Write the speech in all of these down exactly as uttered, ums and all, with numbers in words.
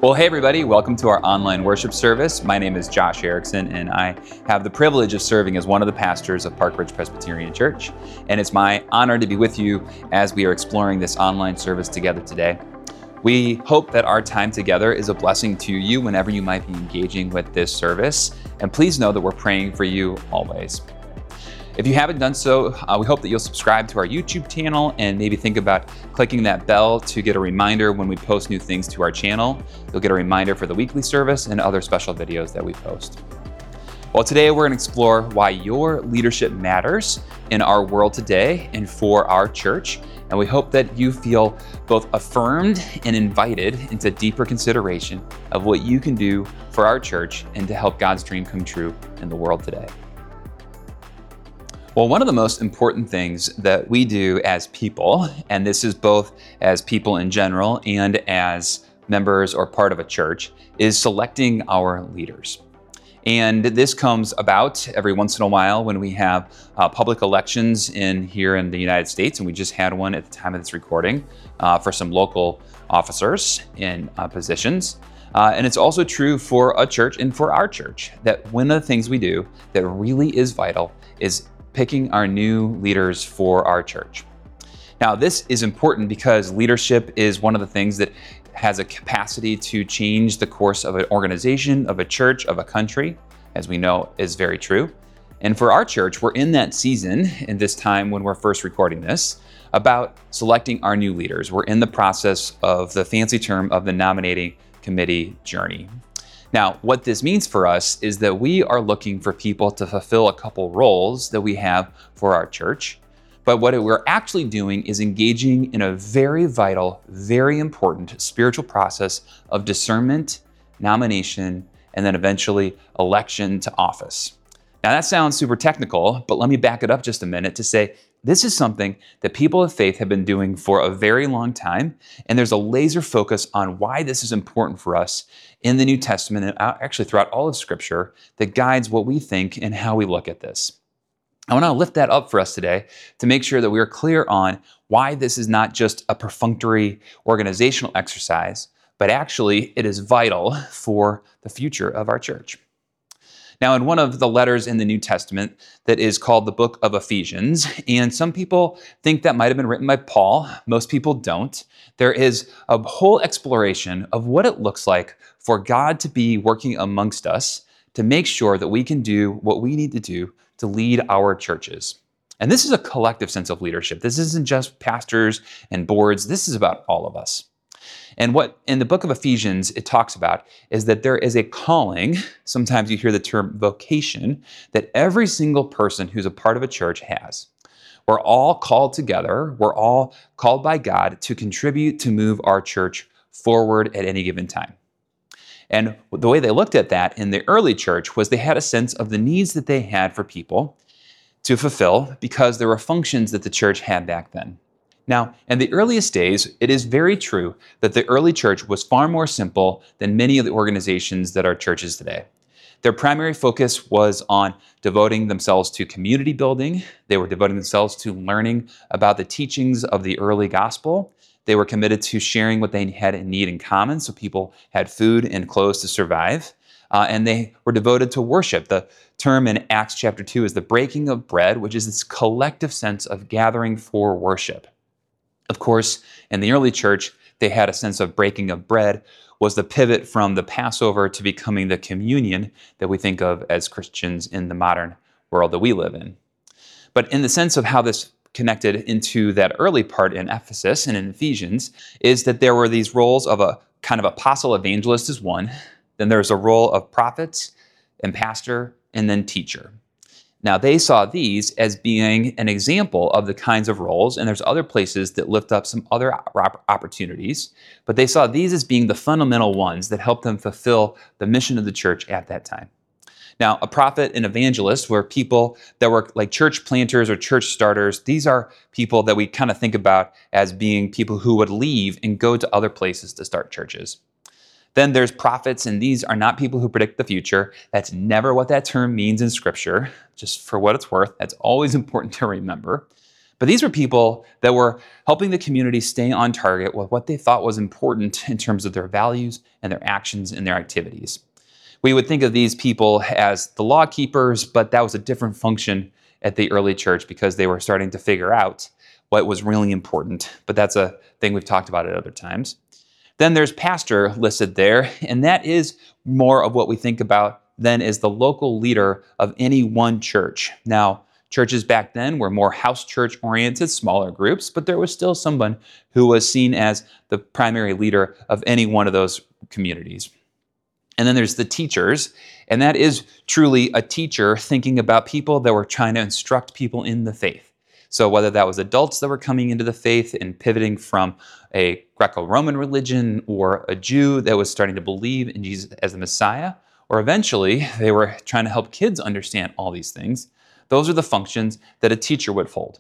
Well, hey everybody, welcome to our online worship service. My name is Josh Erickson, and I have the privilege of serving as one of the pastors of Park Ridge Presbyterian Church. And it's my honor to be with you as we are exploring this online service together today. We hope that our time together is a blessing to you whenever you might be engaging with this service. And please know that we're praying for you always. If you haven't done so, uh, we hope that you'll subscribe to our YouTube channel and maybe think about clicking that bell to get a reminder when we post new things to our channel. You'll get a reminder for the weekly service and other special videos that we post. Well, today we're going to explore why your leadership matters in our world today and for our church. And we hope that you feel both affirmed and invited into deeper consideration of what you can do for our church and to help God's dream come true in the world today. Well, one of the most important things that we do as people, and this is both as people in general and as members or part of a church, is selecting our leaders. And this comes about every once in a while when we have uh, public elections in here in the United States, and we just had one at the time of this recording uh, for some local officers in uh, positions. Uh, and it's also true for a church and for our church that one of the things we do that really is vital is picking our new leaders for our church. Now, this is important because leadership is one of the things that has a capacity to change the course of an organization, of a church, of a country, as we know is very true. And for our church, we're in that season, in this time when we're first recording this, about selecting our new leaders. We're in the process of the fancy term of the nominating committee journey. Now, what this means for us is that we are looking for people to fulfill a couple roles that we have for our church. But what we're actually doing is engaging in a very vital, very important spiritual process of discernment, nomination, and then eventually election to office. Now, that sounds super technical, but let me back it up just a minute to say this is something that people of faith have been doing for a very long time, and there's a laser focus on why this is important for us in the New Testament and actually throughout all of Scripture that guides what we think and how we look at this. I want to lift that up for us today to make sure that we are clear on why this is not just a perfunctory organizational exercise, but actually it is vital for the future of our church. Now, in one of the letters in the New Testament that is called the book of Ephesians, and some people think that might have been written by Paul, most people don't, there is a whole exploration of what it looks like for God to be working amongst us to make sure that we can do what we need to do to lead our churches. And this is a collective sense of leadership. This isn't just pastors and boards. This is about all of us. And what in the book of Ephesians it talks about is that there is a calling, sometimes you hear the term vocation, that every single person who's a part of a church has. We're all called together, we're all called by God to contribute to move our church forward at any given time. And the way they looked at that in the early church was they had a sense of the needs that they had for people to fulfill because there were functions that the church had back then. Now, in the earliest days, it is very true that the early church was far more simple than many of the organizations that are churches today. Their primary focus was on devoting themselves to community building. They were devoting themselves to learning about the teachings of the early gospel. They were committed to sharing what they had in need in common, so people had food and clothes to survive. Uh, and they were devoted to worship. The term in Acts chapter two is the breaking of bread, which is this collective sense of gathering for worship. Of course, in the early church, they had a sense of breaking of bread was the pivot from the Passover to becoming the communion that we think of as Christians in the modern world that we live in. But in the sense of how this connected into that early part in Ephesus and in Ephesians is that there were these roles of a kind of apostle evangelist as one, then there's a role of prophets and pastor and then teacher. Now, they saw these as being an example of the kinds of roles, and there's other places that lift up some other opportunities, but they saw these as being the fundamental ones that helped them fulfill the mission of the church at that time. Now, a prophet and evangelist were people that were like church planters or church starters. These are people that we kind of think about as being people who would leave and go to other places to start churches. Then there's prophets, and these are not people who predict the future. That's never what that term means in Scripture, just for what it's worth. That's always important to remember. But these were people that were helping the community stay on target with what they thought was important in terms of their values and their actions and their activities. We would think of these people as the law keepers, but that was a different function at the early church because they were starting to figure out what was really important. But that's a thing we've talked about at other times. Then there's pastor listed there, and that is more of what we think about then as the local leader of any one church. Now, churches back then were more house church oriented, smaller groups, but there was still someone who was seen as the primary leader of any one of those communities. And then there's the teachers, and that is truly a teacher thinking about people that were trying to instruct people in the faith. So whether that was adults that were coming into the faith and pivoting from a Greco-Roman religion or a Jew that was starting to believe in Jesus as the Messiah, or eventually they were trying to help kids understand all these things, those are the functions that a teacher would hold.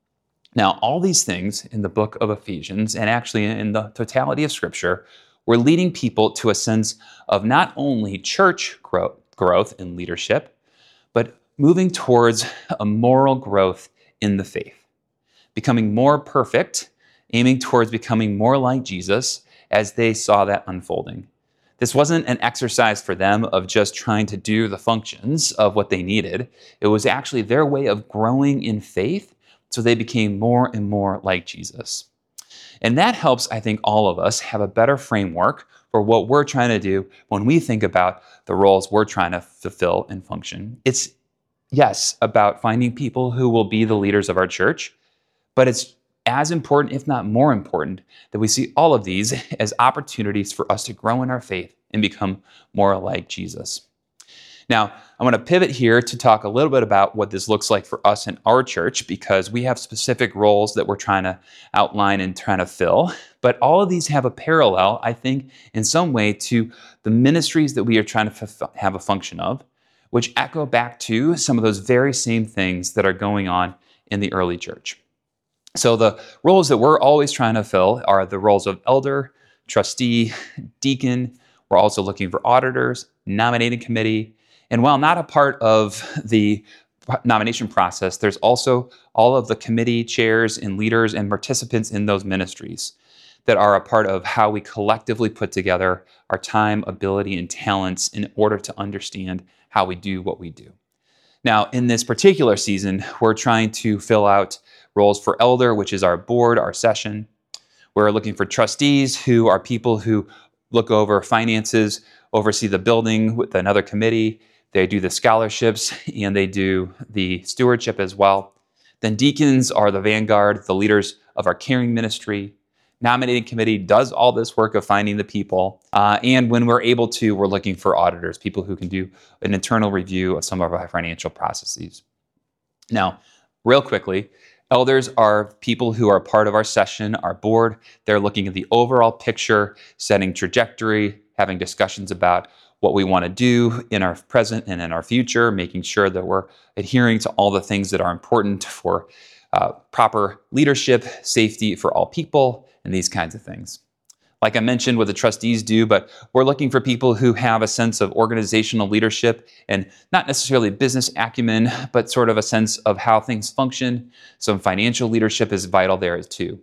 Now, all these things in the book of Ephesians, and actually in the totality of Scripture, were leading people to a sense of not only church growth, growth and leadership, but moving towards a moral growth in the faith, becoming more perfect, aiming towards becoming more like Jesus as they saw that unfolding. This wasn't an exercise for them of just trying to do the functions of what they needed. It was actually their way of growing in faith, so they became more and more like Jesus. And that helps, I think, all of us have a better framework for what we're trying to do when we think about the roles we're trying to fulfill and function. It's, yes, about finding people who will be the leaders of our church, but it's as important, if not more important, that we see all of these as opportunities for us to grow in our faith and become more like Jesus. Now, I'm going to pivot here to talk a little bit about what this looks like for us in our church, because we have specific roles that we're trying to outline and trying to fill. But all of these have a parallel, I think, in some way to the ministries that we are trying to f- have a function of, which echo back to some of those very same things that are going on in the early church. So the roles that we're always trying to fill are the roles of elder, trustee, deacon. We're also looking for auditors, nominating committee. And while not a part of the nomination process, there's also all of the committee chairs and leaders and participants in those ministries that are a part of how we collectively put together our time, ability, and talents in order to understand how we do what we do. Now, in this particular season, we're trying to fill out roles for elder, which is our board, our session. We're looking for trustees, who are people who look over finances, oversee the building with another committee. They do the scholarships and they do the stewardship as well. Then deacons are the vanguard, the leaders of our caring ministry. Nominating committee does all this work of finding the people. Uh, and when we're able to, we're looking for auditors, people who can do an internal review of some of our financial processes. Now, real quickly, elders are people who are part of our session, our board. They're looking at the overall picture, setting trajectory, having discussions about what we want to do in our present and in our future, making sure that we're adhering to all the things that are important for uh, proper leadership, safety for all people, and these kinds of things. Like I mentioned, what the trustees do, but we're looking for people who have a sense of organizational leadership and not necessarily business acumen, but sort of a sense of how things function. Some financial leadership is vital there too.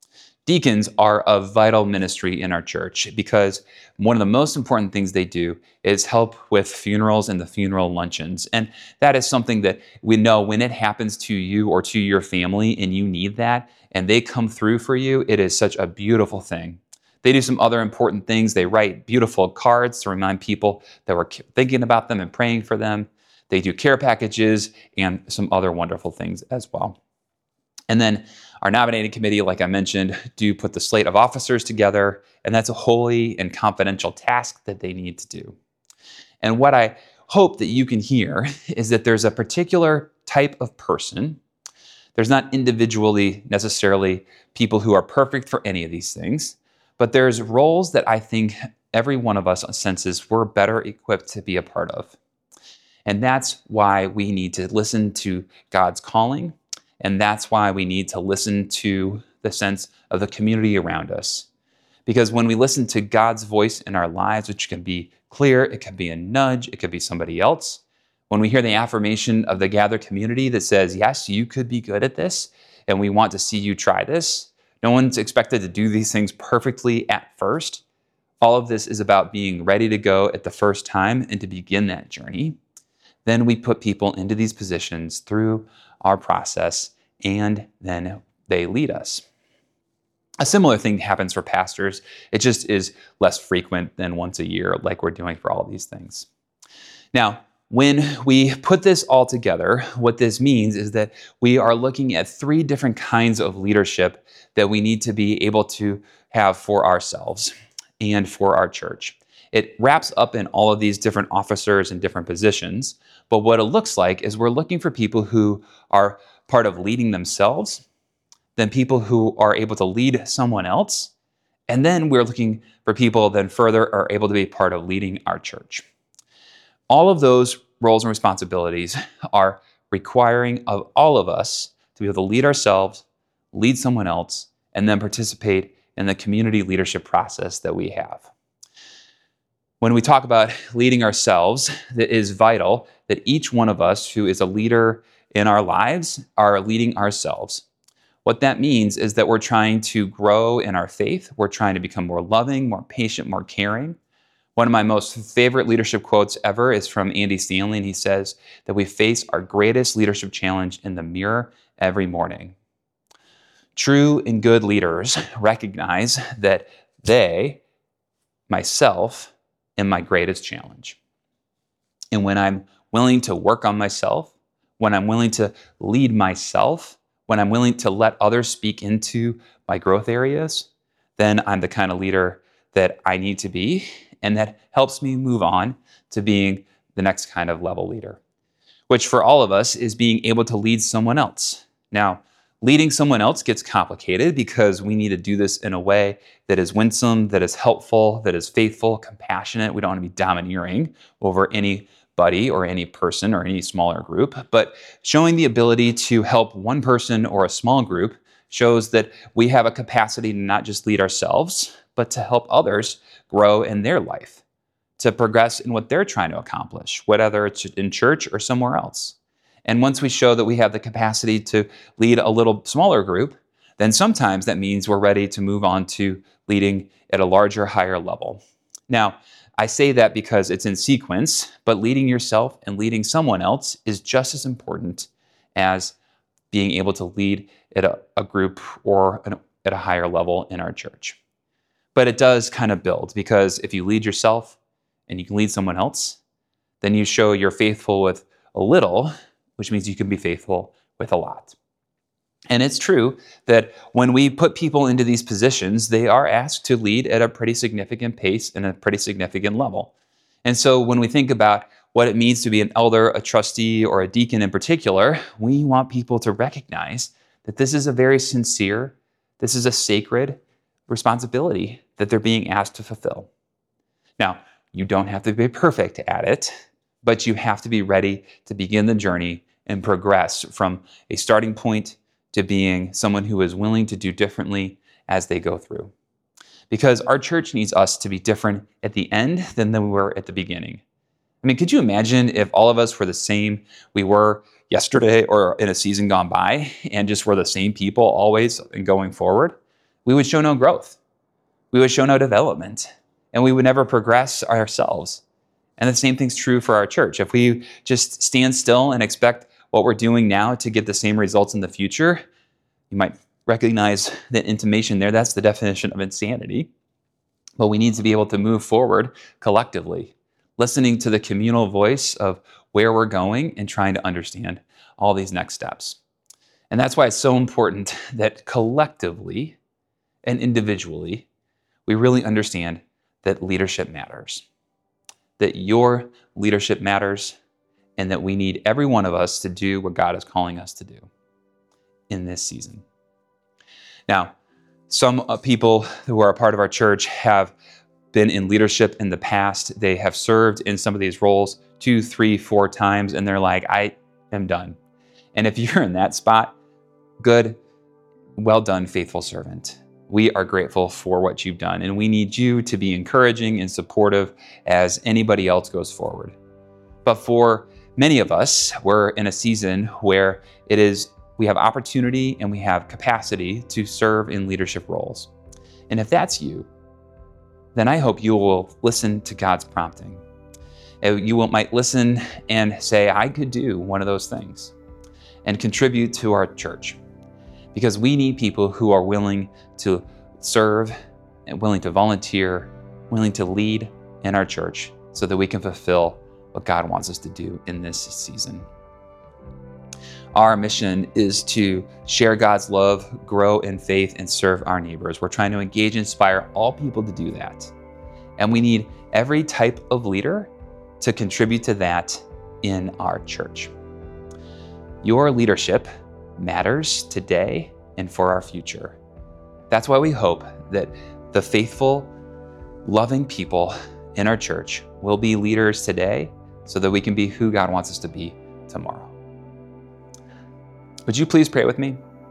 Deacons are a vital ministry in our church because one of the most important things they do is help with funerals and the funeral luncheons. And that is something that we know when it happens to you or to your family and you need that, and they come through for you, it is such a beautiful thing. They do some other important things. They write beautiful cards to remind people that we're thinking about them and praying for them. They do care packages and some other wonderful things as well. And then our nominating committee, like I mentioned, do put the slate of officers together, and that's a holy and confidential task that they need to do. And what I hope that you can hear is that there's a particular type of person. There's not individually necessarily people who are perfect for any of these things, but there's roles that I think every one of us senses we're better equipped to be a part of. And that's why we need to listen to God's calling. And that's why we need to listen to the sense of the community around us. Because when we listen to God's voice in our lives, which can be clear, it can be a nudge, it could be somebody else. When we hear the affirmation of the gathered community that says, yes, you could be good at this, and we want to see you try this. No one's expected to do these things perfectly at first. All of this is about being ready to go at the first time and to begin that journey. Then we put people into these positions through our process, and then they lead us. A similar thing happens for pastors. It just is less frequent than once a year, like we're doing for all these things. Now, when we put this all together, what this means is that we are looking at three different kinds of leadership that we need to be able to have for ourselves and for our church. It wraps up in all of these different officers and different positions, but what it looks like is we're looking for people who are part of leading themselves, then people who are able to lead someone else, and then we're looking for people that further are able to be part of leading our church. All of those roles and responsibilities are requiring of all of us to be able to lead ourselves, lead someone else, and then participate in the community leadership process that we have. When we talk about leading ourselves, it is vital that each one of us who is a leader in our lives are leading ourselves. What that means is that we're trying to grow in our faith. We're trying to become more loving, more patient, more caring. One of my most favorite leadership quotes ever is from Andy Stanley, and he says that we face our greatest leadership challenge in the mirror every morning. True and good leaders recognize that they, myself, am my greatest challenge. And when I'm willing to work on myself, when I'm willing to lead myself, when I'm willing to let others speak into my growth areas, then I'm the kind of leader that I need to be, and that helps me move on to being the next kind of level leader, which for all of us is being able to lead someone else. Now, leading someone else gets complicated because we need to do this in a way that is winsome, that is helpful, that is faithful, compassionate. We don't want to be domineering over anybody or any person or any smaller group, but showing the ability to help one person or a small group shows that we have a capacity to not just lead ourselves, but to help others grow in their life, to progress in what they're trying to accomplish, whether it's in church or somewhere else. And once we show that we have the capacity to lead a little smaller group, then sometimes that means we're ready to move on to leading at a larger, higher level. Now, I say that because it's in sequence, but leading yourself and leading someone else is just as important as being able to lead at a, a group or an, at a higher level in our church. But it does kind of build, because if you lead yourself and you can lead someone else, then you show you're faithful with a little, which means you can be faithful with a lot. And it's true that when we put people into these positions, they are asked to lead at a pretty significant pace and a pretty significant level. And so when we think about what it means to be an elder, a trustee, or a deacon in particular, we want people to recognize that this is a very sincere, this is a sacred responsibility that they're being asked to fulfill. Now, you don't have to be perfect at it, but you have to be ready to begin the journey and progress from a starting point to being someone who is willing to do differently as they go through. Because our church needs us to be different at the end than we were at the beginning. I mean, could you imagine if all of us were the same we were yesterday or in a season gone by, and just were the same people always and going forward? We would show no growth. We would show no development, and we would never progress ourselves. And the same thing's true for our church. If we just stand still and expect what we're doing now to get the same results in the future, you might recognize the intimation there. That's the definition of insanity. But we need to be able to move forward collectively, listening to the communal voice of where we're going and trying to understand all these next steps. And that's why it's so important that collectively and individually, we really understand that leadership matters, that your leadership matters, and that we need every one of us to do what God is calling us to do in this season. Now, some uh, people who are a part of our church have been in leadership in the past. They have served in some of these roles two, three, four times, and they're like, I am done. And if you're in that spot, good, well done, faithful servant. We are grateful for what you've done, and we need you to be encouraging and supportive as anybody else goes forward. But for many of us, we're in a season where it is we have opportunity and we have capacity to serve in leadership roles. And if that's you, then I hope you will listen to God's prompting. You will, might listen and say, I could do one of those things and contribute to our church, because we need people who are willing to serve and willing to volunteer, willing to lead in our church so that we can fulfill what God wants us to do in this season. Our mission is to share God's love, grow in faith, and serve our neighbors. We're trying to engage and inspire all people to do that. And we need every type of leader to contribute to that in our church. Your leadership matters today and for our future. That's why we hope that the faithful, loving people in our church will be leaders today so that we can be who God wants us to be tomorrow. Would you please pray with me?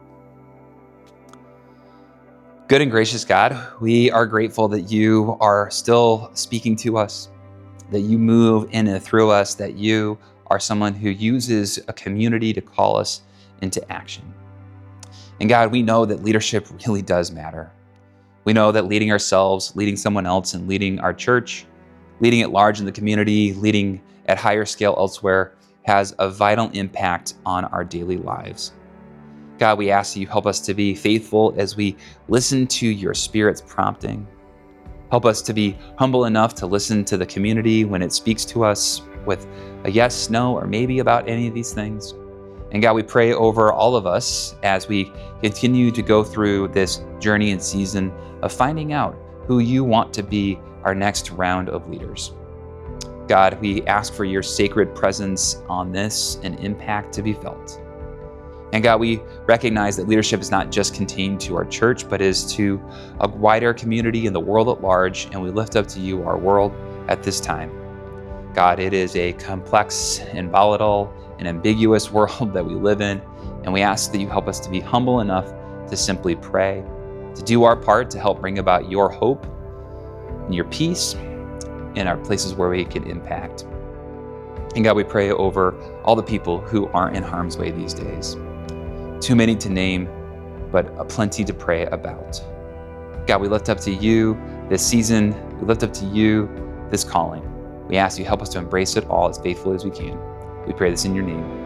Good and gracious God, we are grateful that you are still speaking to us, that you move in and through us, that you are someone who uses a community to call us into action. And God, we know that leadership really does matter. We know that leading ourselves, leading someone else, and leading our church, leading at large in the community, leading at higher scale elsewhere, has a vital impact on our daily lives. God, we ask that you help us to be faithful as we listen to your Spirit's prompting. Help us to be humble enough to listen to the community when it speaks to us with a yes, no, or maybe about any of these things. And God, we pray over all of us as we continue to go through this journey and season of finding out who you want to be our next round of leaders. God, we ask for your sacred presence on this and impact to be felt. And God, we recognize that leadership is not just contained to our church, but is to a wider community in the world at large, and we lift up to you our world at this time. God, it is a complex and volatile and ambiguous world that we live in, and we ask that you help us to be humble enough to simply pray, to do our part to help bring about your hope and your peace in our places where we can impact. And God, we pray over all the people who aren't in harm's way these days. Too many to name, but plenty to pray about. God, we lift up to you this season. We lift up to you this calling. We ask you help us to embrace it all as faithfully as we can. We pray this in your name.